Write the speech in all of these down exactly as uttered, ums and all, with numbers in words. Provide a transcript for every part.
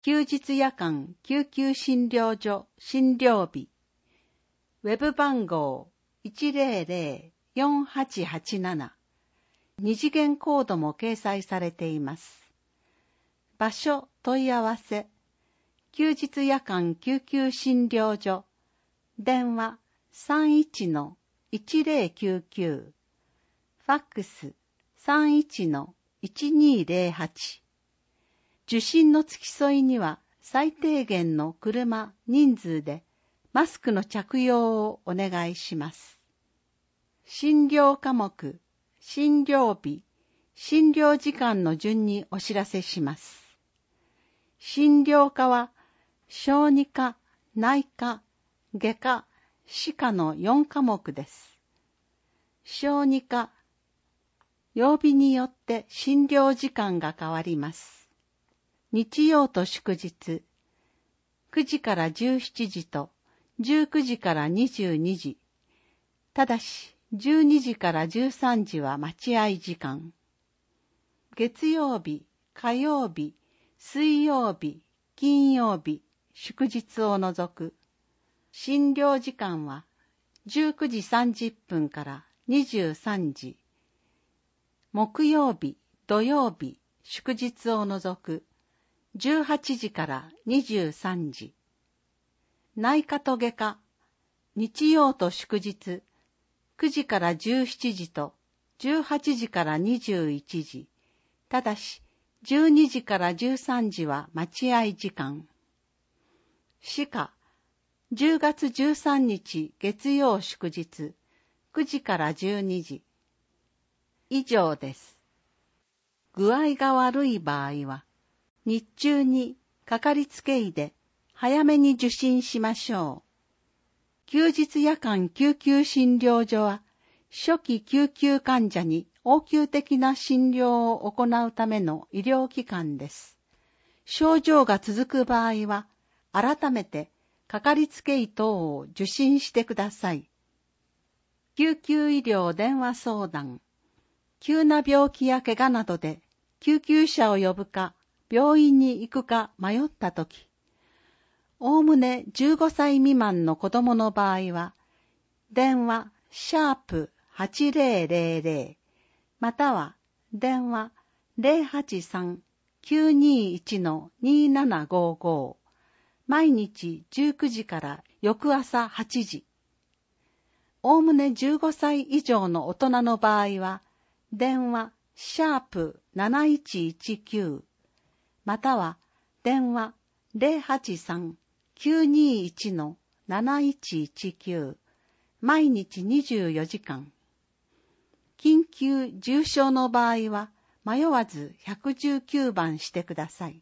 休日夜間救急診療所診療日、ウェブ番号 いちゼロゼロ よんはちはちなな、二次元コードも掲載されています。場所問い合わせ、休日夜間救急診療所、電話 さんいちのいちゼロきゅうきゅう、ファックス さんいちのいちにゼロはち。受診の付き添いには最低限の車人数でマスクの着用をお願いします。診療科目、診療日、診療時間の順にお知らせします。診療科は小児科、内科、外科、歯科のよん科目です。小児科、曜日によって診療時間が変わります。日曜と祝日、くじからじゅうしちじとじゅうくじからにじゅうにじ。ただし、じゅうにじからじゅうさんじは待合時間。月曜日、火曜日、水曜日、金曜日、祝日を除く。診療時間はじゅうくじさんじゅっぷんからにじゅうさんじ。木曜日、土曜日、祝日を除く。じゅうはちじからにじゅうさんじ。内科と外科、日曜と祝日、くじからじゅうしちじとじゅうはちじからにじゅういちじ。ただし、じゅうにじからじゅうさんじは待合時間。歯科、じゅうがつじゅうさんにち月曜祝日、くじからじゅうにじ。以上です。具合が悪い場合は、日中にかかりつけ医で早めに受診しましょう。休日夜間救急診療所は初期救急患者に応急的な診療を行うための医療機関です。症状が続く場合は改めてかかりつけ医等を受診してください。救急医療電話相談。急な病気や怪我などで救急車を呼ぶか病院に行くか迷ったとき、おおむねじゅうごさい未満の子供の場合は、電話シャープはちゼロゼロゼロまたは電話 ゼロはちさん きゅうにいち のにななごご毎日じゅうくじから翌朝はちじ。おおむねじゅうごさい以上の大人の場合は、電話シャープなないちいちきゅうまたは電話 ゼロはちさん きゅうにいち のなないちいちきゅう毎日にじゅうよじかん。緊急重症の場合は迷わずいちいちきゅうばんしてください。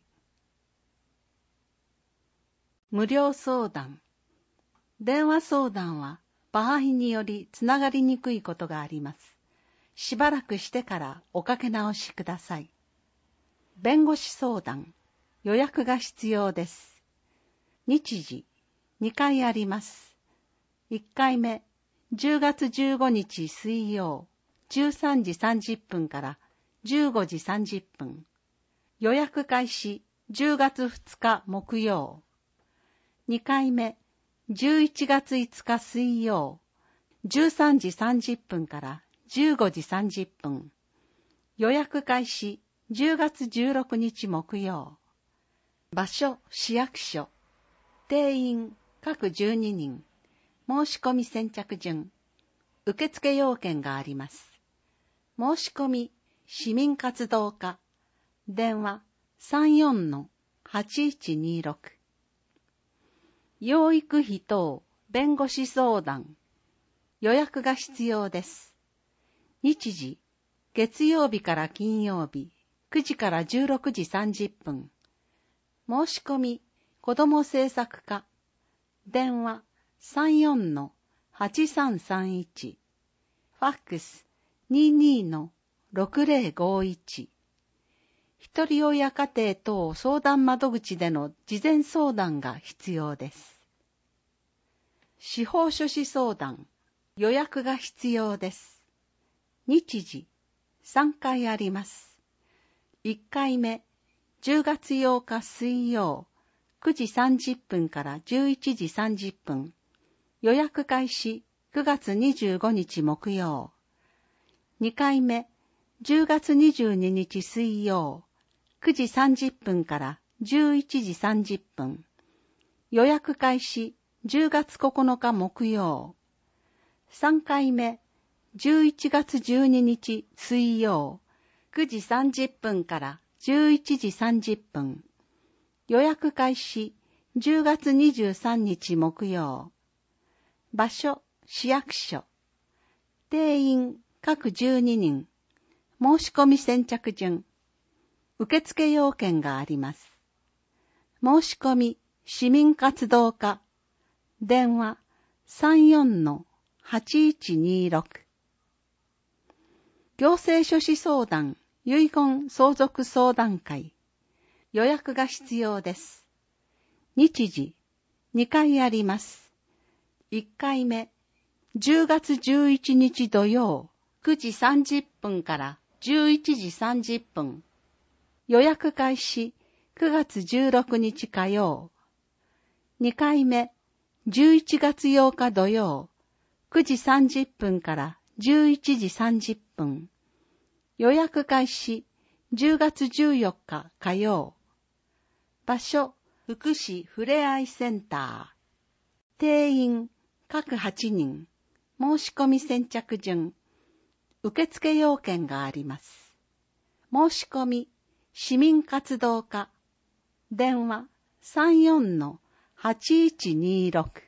無料相談。電話相談は場合によりつながりにくいことがあります。しばらくしてからおかけ直しください。弁護士相談。予約が必要です。日時、にかいあります。いっかいめ、じゅうがつじゅうごにち水曜、じゅうさんじさんじゅっぷんからじゅうごじさんじゅっぷん。予約開始、じゅうがつふつか木曜。にかいめ、じゅういちがついつか水曜、じゅうさんじさんじゅっぷんからじゅうごじさんじゅっぷん。予約開始、じゅうがつじゅうろくにち木曜。場所、市役所。定員、各じゅうににん。申し込み先着順。受付要件があります。申し込み、市民活動課。電話、さんよんのはちいちにろく。養育費等、弁護士相談。予約が必要です。日時、月曜日から金曜日、くじからじゅうろくじさんじゅっぷん。申し込み、子ども政策課。電話、さんよんのはちさんさんいち。ファックス、にじゅうにのろくゼロごいち。ひとり親家庭等相談窓口での事前相談が必要です。司法書士相談。予約が必要です。日時、さんかいあります。いっかいめ、じゅうがつようか水曜、 くじさんじゅっぷんからじゅういちじさんじゅっぷん。予約開始くがつにじゅうごにち木曜。にかいめじゅうがつにじゅうににち水曜。くじさんじゅっぷんからじゅういちじさんじゅっぷん。予約開始じゅうがつここのか木曜。さんかいめじゅういちがつじゅうににち水曜。くじさんじゅっぷんからじゅういちじさんじゅっぷん。予約開始じゅうがつにじゅうさんにち木曜。場所、市役所。定員各じゅうににん。申し込み先着順。受付要件があります。申し込み市民活動課。電話 さんよんのはちいちにろく。行政書士相談遺言相続相談会。予約が必要です。日時にかいあります。いっかいめじゅうがつじゅういちにち土曜くじさんじゅっぷんからじゅういちじさんじゅっぷん。予約開始くがつじゅうろくにち火曜。にかいめじゅういちがつようか土曜くじさんじゅっぷんからじゅういちじさんじゅっぷん。予約開始じゅうがつじゅうよっか火曜。場所福祉ふれあいセンター。定員各はちにん。申し込み先着順。受付要件があります。申し込み市民活動課。電話 さんよんのはちいちにろく。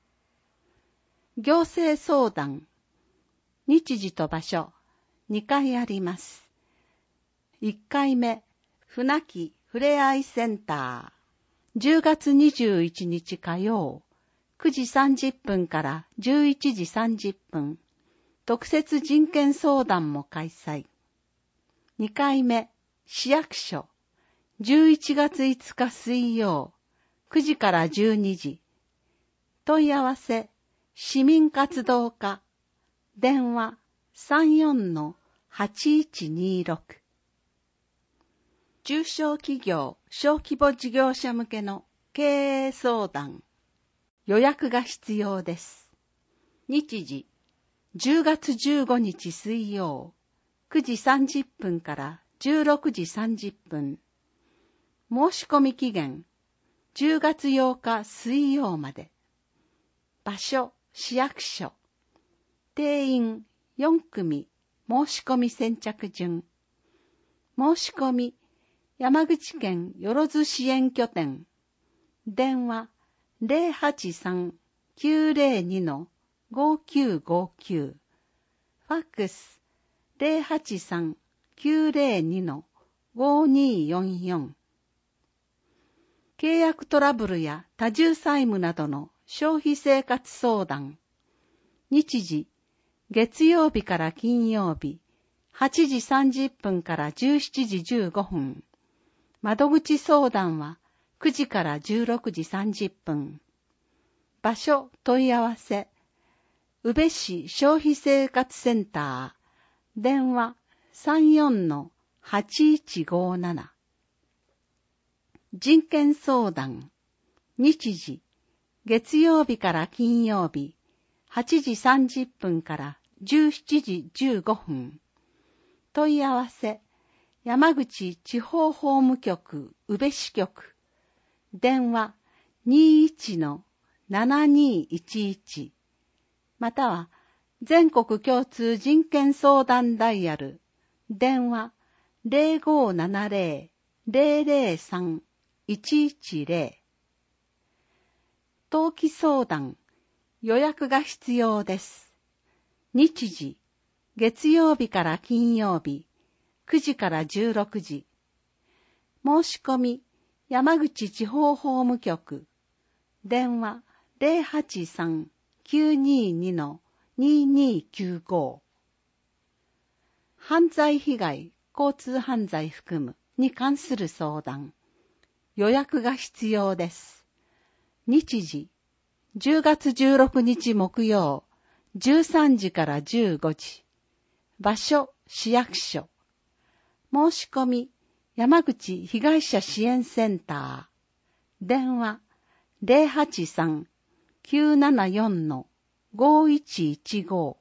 行政相談。日時と場所にかいあります。いっかいめ船木ふれあいセンター。じゅうがつにじゅういちにち火曜くじさんじゅっぷんからじゅういちじさんじゅっぷん。特設人権相談も開催。にかいめ市役所。じゅういちがついつか水曜くじからじゅうにじ。問い合わせ市民活動課。電話 さんよんのはちいちにろく。中小企業小規模事業者向けの経営相談。予約が必要です。日時じゅうがつじゅうごにち水曜くじさんじゅっぷんからじゅうろくじさんじゅっぷん。申し込み期限じゅうがつようか水曜まで。場所市役所。定員よんくみ。申し込み先着順。申し込み山口県よろず支援拠点。電話 ゼロはちさんきゅうゼロにのごきゅうごきゅう。ファックス ゼロはちさんきゅうゼロにのごによんよん。契約トラブルや多重債務などの消費生活相談。日時月曜日から金曜日はちじさんじゅっぷんからじゅうしちじじゅうごふん。窓口相談はくじからじゅうろくじさんじゅっぷん。場所問い合わせ宇部市消費生活センター。電話 さんよんのはちいちごなな。人権相談。日時月曜日から金曜日はちじさんじゅっぷんからじゅうしちじじゅうごふん。問い合わせ山口地方法務局宇部支局。電話 にいちのななにいちいち。または全国共通人権相談ダイヤル。電話 ゼロごななゼロ ゼロゼロさん いちいちゼロ。登記相談。予約が必要です。日時月曜日から金曜日くじからじゅうろくじ。申し込み山口地方法務局。電話 ゼロはちさんきゅうににのににきゅうご。犯罪被害交通犯罪含むに関する相談。予約が必要です。日時じゅうがつじゅうろくにち木曜じゅうさんじからじゅうごじ。場所市役所。申し込み山口被害者支援センター。 電話 ゼロはちさん きゅうななよん ごいちいちご。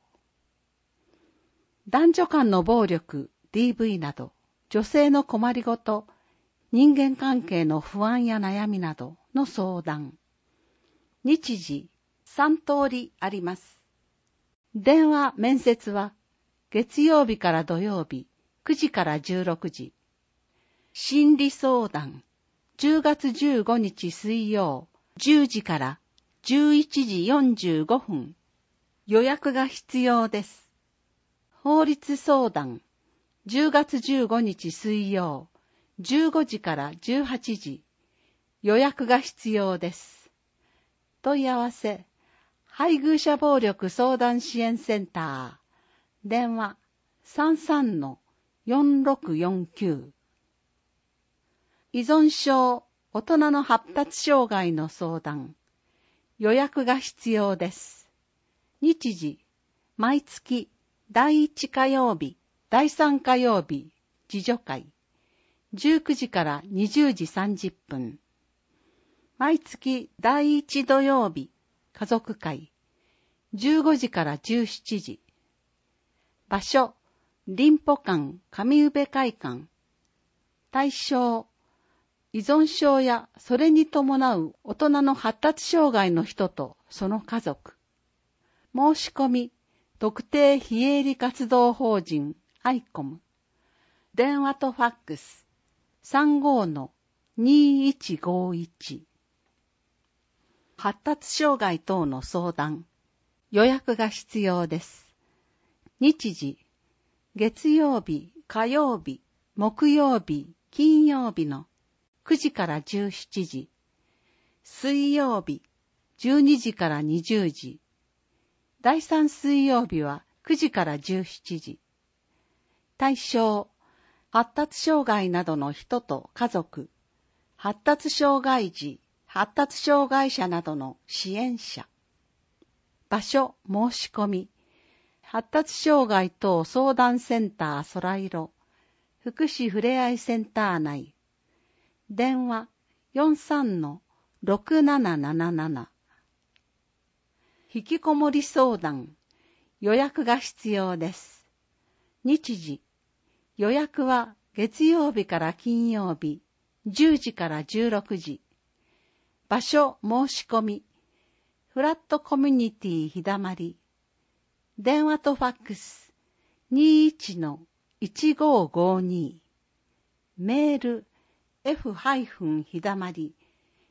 男女間の暴力、ディーブイ など、女性の困りごと、人間関係の不安や悩みなどの相談。日時さん通りあります。電話面接は月曜日から土曜日くじからじゅうろくじ。心理相談じゅうがつじゅうごにち水曜じゅうじからじゅういちじよんじゅうごふん。予約が必要です。法律相談じゅうがつじゅうごにち水曜じゅうごじからじゅうはちじ。予約が必要です。問い合わせ配偶者暴力相談支援センター電話 さんさんのよんろくよんきゅう。依存症大人の発達障害の相談。予約が必要です。日時毎月だいいち火曜日だいさん火曜日自助会じゅうくじからにじゅうじさんじゅっぷん。毎月だいいち土曜日家族会じゅうごじからじゅうしちじ。場所林保館上宇部会館。対象依存症やそれに伴う大人の発達障害の人とその家族。申し込み特定非営利活動法人アイコム。電話とファックス さんごのにいちごいち。発達障害等の相談。予約が必要です。日時月曜日、火曜日、木曜日、金曜日のくじからじゅうしちじ。水曜日じゅうにじからにじゅうじ。第三水曜日はくじからじゅうしちじ。対象発達障害などの人と家族、発達障害児、発達障害者などの支援者。場所申し込み発達障害等相談センター空色福祉ふれあいセンター内。電話 よんさんのろくなななななな。引きこもり相談。予約が必要です。日時予約は月曜日から金曜日じゅうじからじゅうろくじ。場所申し込みフラットコミュニティひだまり。電話とファックス にいちのいちごごに。メール f ひだまり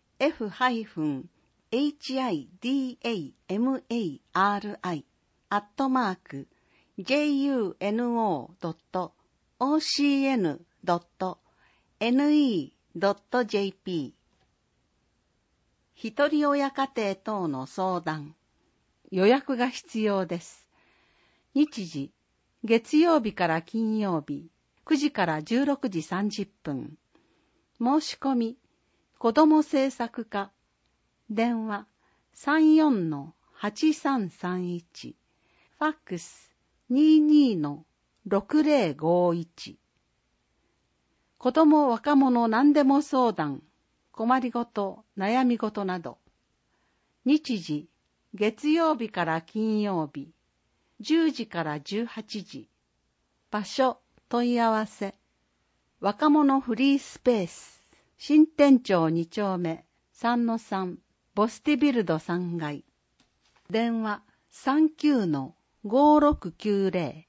f エイチアイディーエーエムエーアールアイ アットマーク ジェイユーエヌオードットオーシーエヌドットエヌイードットジェーピー。一人親家庭等の相談。予約が必要です。日時月曜日から金曜日くじからじゅうろくじさんじゅっぷん。申し込み子ども政策課。電話 さんよんのはちさんさんいち。ファックス にじゅうにのろくぜろごいち。子ども若者何でも相談。困りごと、悩みごとなど。日時月曜日から金曜日じゅうじからじゅうはちじ。場所問い合わせ若者フリースペース新店町に丁目 さんのさん ボスティビルドさんがい。電話 さんきゅうのごろくきゅうぜろ。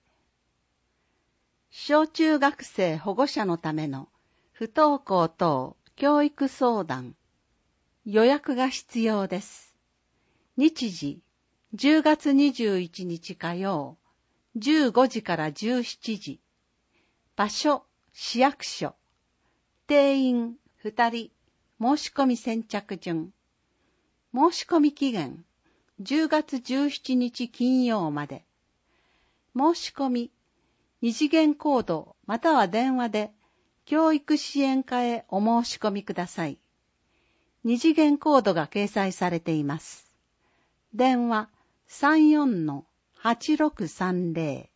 小中学生保護者のための不登校等教育相談。予約が必要です。日時じゅうがつにじゅういちにち火曜じゅうごじからじゅうしちじ。場所市役所。定員ふたり。申し込み先着順。申し込み期限じゅうがつじゅうしちにち金曜まで。申し込み二次元コードまたは電話で教育支援課へお申し込みください。二次元コードが掲載されています。電話 さんよんのはちろくさんぜろ。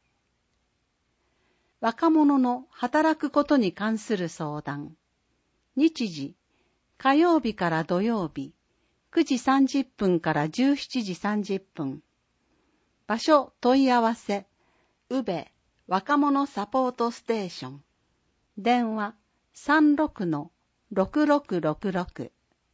若者の働くことに関する相談。日時火曜日から土曜日、くじさんじゅっぷんからじゅうしちじさんじゅっぷん。場所問い合わせ、宇部若者サポートステーション。電話 さんろくのろくろくろくろく。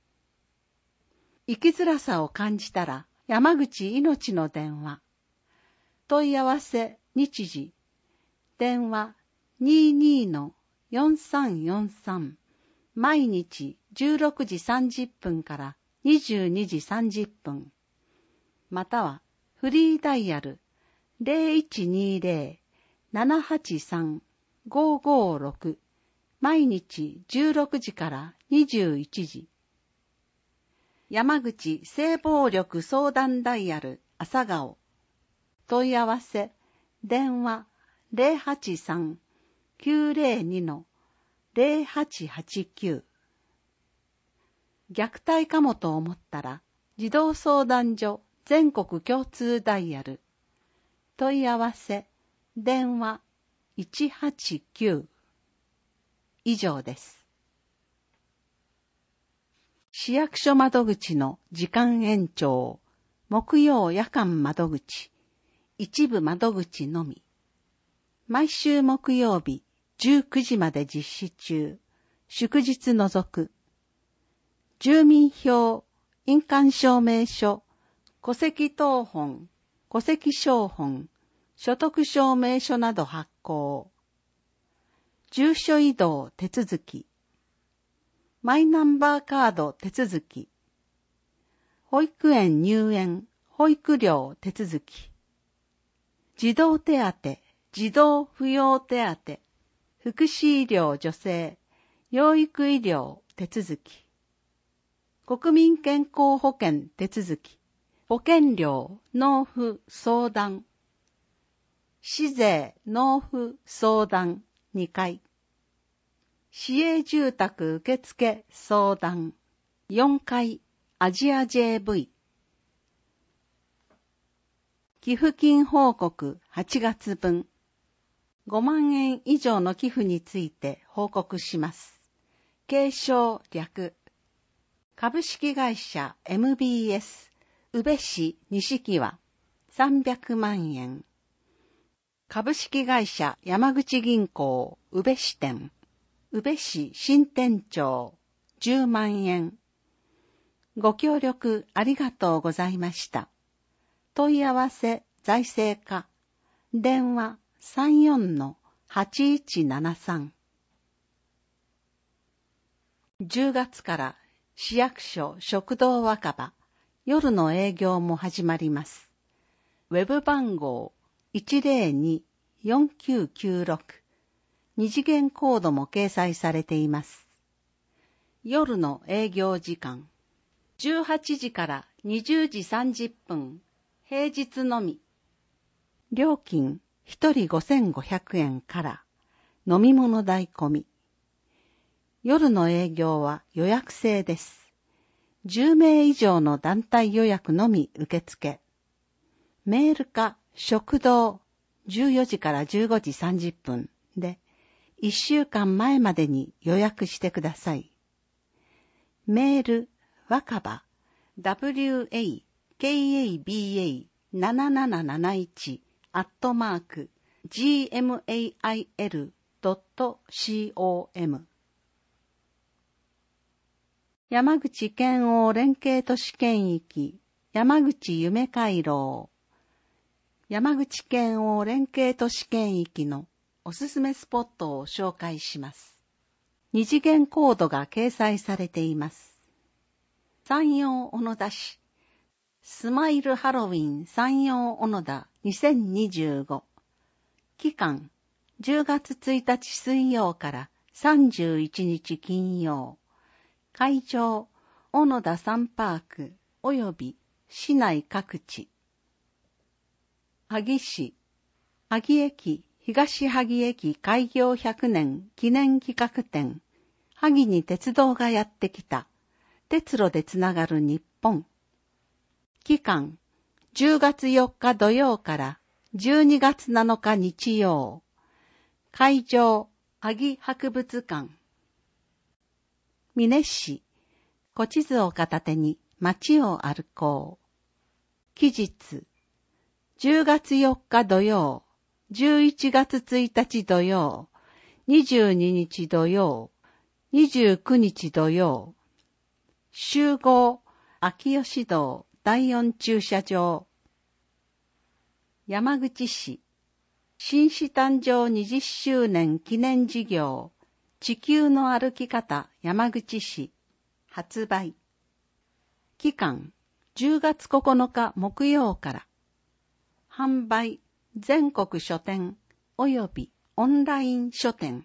生きづらさを感じたら山口いのちの電話。問い合わせ日時。電話 にじゅうにのよんさんよんさん。毎日じゅうろくじさんじゅっぷんからにじゅうにじさんじゅっぷん。またはフリーダイヤル ゼロいちにゼロ ななはちさん ごごろく。毎日じゅうろくじからにじゅういちじ。山口性暴力相談ダイヤル朝顔。問い合わせ電話 ゼロはちさん きゅうゼロにのゼロはちはちきゅう。虐待かもと思ったら児童相談所全国共通ダイヤル。問い合わせ電話いちはちきゅう。以上です。市役所窓口の時間延長、木曜夜間窓口、一部窓口のみ。毎週木曜日じゅうくじまで実施中、祝日除く。住民票、印鑑証明書、戸籍謄本、戸籍抄本、所得証明書など発行。住所移動手続き。マイナンバーカード手続き。保育園入園、保育料手続き。児童手当、児童扶養手当、福祉医療助成、養育医療手続き。国民健康保険手続き。保険料納付相談。市税納付相談にかい。市営住宅受付相談よんかい。アジア ジェーブイ。寄付金報告はちがつぶん。ごまんえん以上の寄付について報告します。継承略。株式会社 エムビーエス 宇部市西はさんびゃくまんえん。株式会社山口銀行宇部支店。宇部市新店長じゅうまんえん。ご協力ありがとうございました。問い合わせ財政課。電話 さんよんのはちいちななさん。じゅうがつから市役所食堂若葉夜の営業も始まります。ウェブ番号 いちゼロに よんきゅうきゅうろく。二次元コードも掲載されています。夜の営業時間。じゅうはちじからにじゅうじさんじゅっぷん。平日のみ。料金ひとりごせんごひゃくえんから。飲み物代込み。夜の営業は予約制です。じゅうめい以上の団体予約のみ受付。メールか食堂じゅうよじからじゅうごじさんじゅっぷんでいっしゅうかんまえまでに予約してください。メール若葉 ダブリューエーケーエービーエーなななななないち アットマーク ジーエムエーアイエルドットコム 山口県央連携都市圏域山口夢回廊。山口県央連携都市圏域のおすすめスポットを紹介します。二次元コードが掲載されています。山陽小野田市スマイルハロウィン山陽小野田にせんにじゅうご。期間じゅうがつついたち水曜からさんじゅういちにち金曜。会場小野田サンパークおよび市内各地。萩市萩駅東萩駅開業ひゃくねん記念企画展。萩に鉄道がやってきた。鉄路でつながる日本。期間じゅうがつよっか土曜からじゅうにがつなのか日曜。会場萩博物館。美祢市小地図を片手に街を歩こう。期日、じゅうがつよっか土曜、じゅういちがつついたち土曜、にじゅうににち土曜、にじゅうくにち土曜。集合、秋吉道だいよん駐車場。山口市、紳士誕生にじゅっしゅうねん記念事業、地球の歩き方山口市、発売。期間、じゅうがつここのか木曜から。販売、全国書店及びオンライン書店。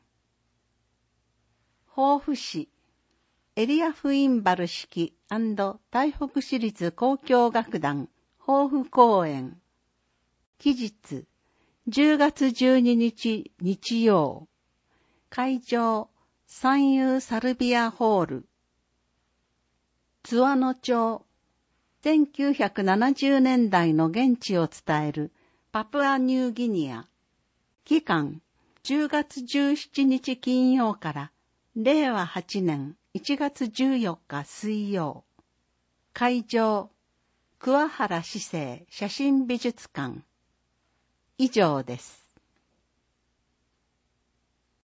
防府市、エリアフインバル式&台北市立交響楽団防府公演。期日、じゅうがつじゅうににち日曜。会場、三遊サルビアホール。津和野町、せんきゅうひゃくななじゅうねんだいの現地を伝えるパプアニューギニア。期間、じゅうがつじゅうしちにち金曜かられいわはちねんいちがつじゅうよっか水曜。会場、桑原市政写真美術館。以上です。